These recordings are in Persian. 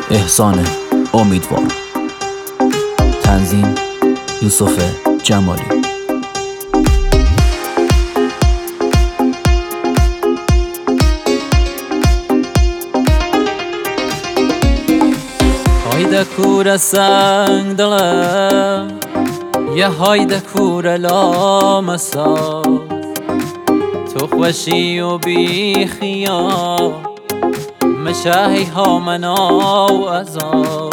احسان امیدوار. تنظیم یوسف جمالی. هایده کور سنگ دلم، یه هایده کور لامسا، تو خوشی و بی خیال مشاهی ها مناو ازا،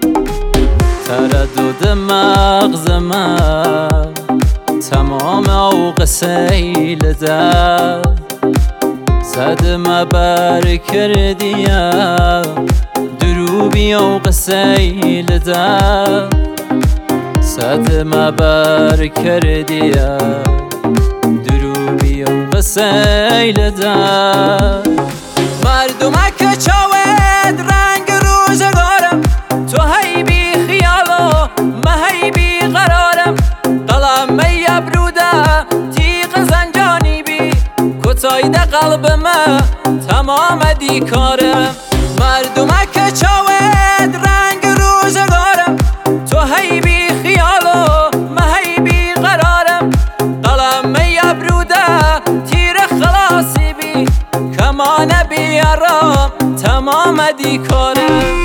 تردد مغز من تمام اوق سیل در صدمه بر کردیم، دروبی اوق سیل در صدمه بر کردیم، دروبی اوق سیل در. مردمک چاود رنگ روزگارم، تو هی بی خیالو مهی بی قرارم، قلم ابروده تیغ زنجانی بی کتایده قلبم تمام دیکارم. مردمک چاود رنگ روزگارم، تو هی بی خیالو مهی بی قرارم، قلم ابروده تیر خلاصی بی کمان بیارم تمام دیکارم.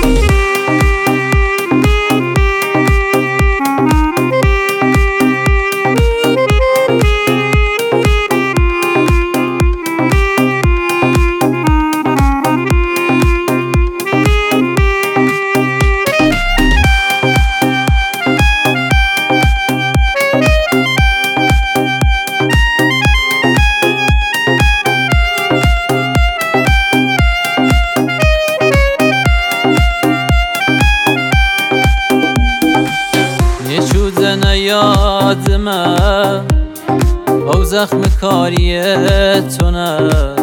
یادمه او زخم کاری تو نه،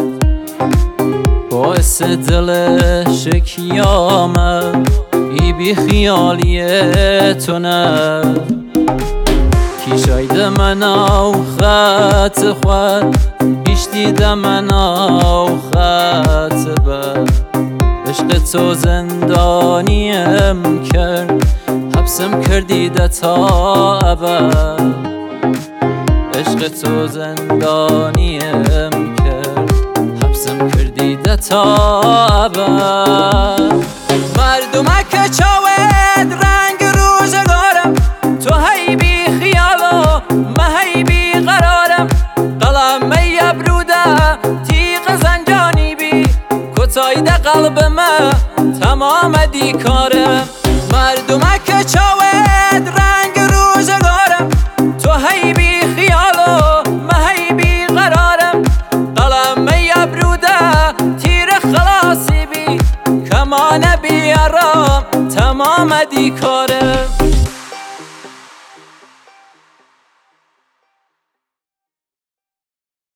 باعث دل شکیامه ای بی خیالی تو نه. کی شاید من او خط خود ایش دیده من او خط بر عشق تو زندانیم کرد، حبسم کردیده تا ابد، عشق تو زندانیم کرد، حبسم کردیده تا ابد. مردمک چاود رنگ روزگارم، تو هی بی خیالو مهی بی قرارم، قلم ابروده تیغ زنجانی بی کتایده قلبم تمام دیکارم. مردمک چاود رنگ روزگارم، تو هی بی خیالو مهی بی قرارم، قلم ابروده تیر خلاصی بی کمان بیارم تمام دیکارم.